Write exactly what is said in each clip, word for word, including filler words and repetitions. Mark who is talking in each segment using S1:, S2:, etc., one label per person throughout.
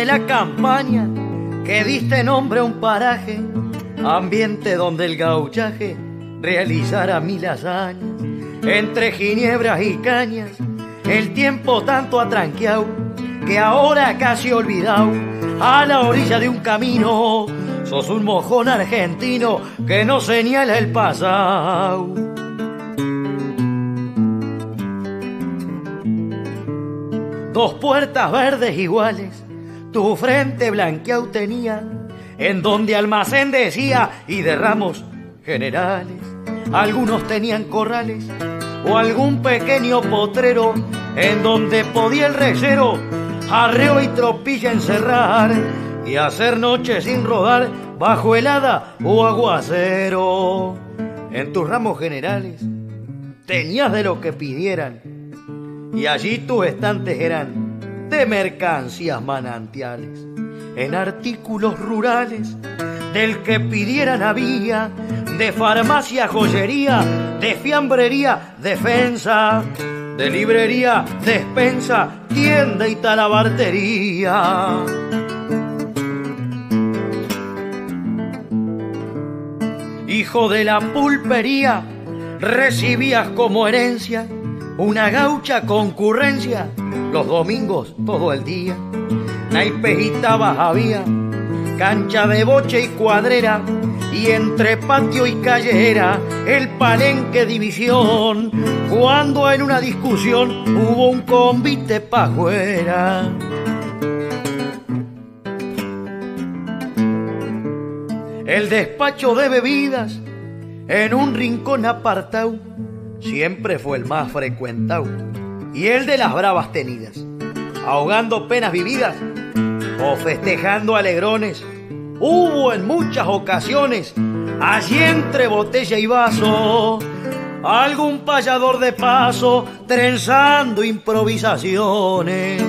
S1: la campaña que diste nombre a un paraje, ambiente donde el gauchaje realizara mil hazañas. Entre ginebras y cañas, el tiempo tanto ha tranqueado que ahora casi olvidado, a la orilla de un camino, sos un mojón argentino que no señala el pasado. Dos puertas verdes iguales, tu frente blanqueado tenía, en donde almacén decía y de ramos generales. Algunos tenían corrales o algún pequeño potrero, en donde podía el recero arreo y tropilla encerrar y hacer noche sin rodar bajo helada o aguacero. En tus ramos generales tenías de lo que pidieran, y allí tus estantes eran de mercancías manantiales. En artículos rurales del que pidieran había, de farmacia, joyería, de fiambrería, defensa, de librería, despensa, tienda y talabartería. Hijo de la pulpería, recibías como herencia una gaucha concurrencia los domingos todo el día. Naipes y tabas había, cancha de boche y cuadrera, y entre patio y callera el palenque división, cuando en una discusión hubo un convite pa' fuera. El despacho de bebidas en un rincón apartado siempre fue el más frecuentado, y el de las bravas tenidas, ahogando penas vividas o festejando alegrones. Hubo en muchas ocasiones, allí entre botella y vaso, algún payador de paso trenzando improvisaciones.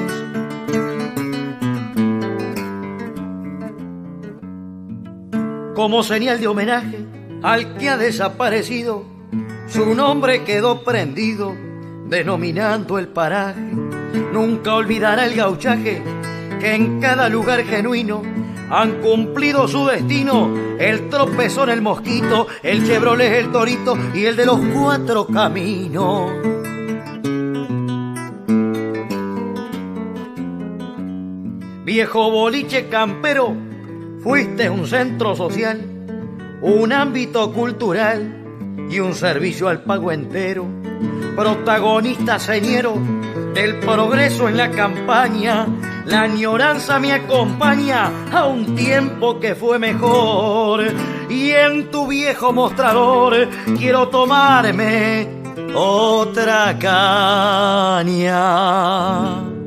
S1: Como señal de homenaje al que ha desaparecido, su nombre quedó prendido, denominando el paraje. Nunca olvidará el gauchaje que en cada lugar genuino han cumplido su destino: el tropezón, el mosquito, el Chevrolet, el torito y el de los cuatro caminos. Viejo boliche campero, fuiste un centro social, un ámbito cultural y un servicio al pago entero. Protagonista señero del progreso en la campaña, la añoranza me acompaña a un tiempo que fue mejor, y en tu viejo mostrador quiero tomarme otra caña.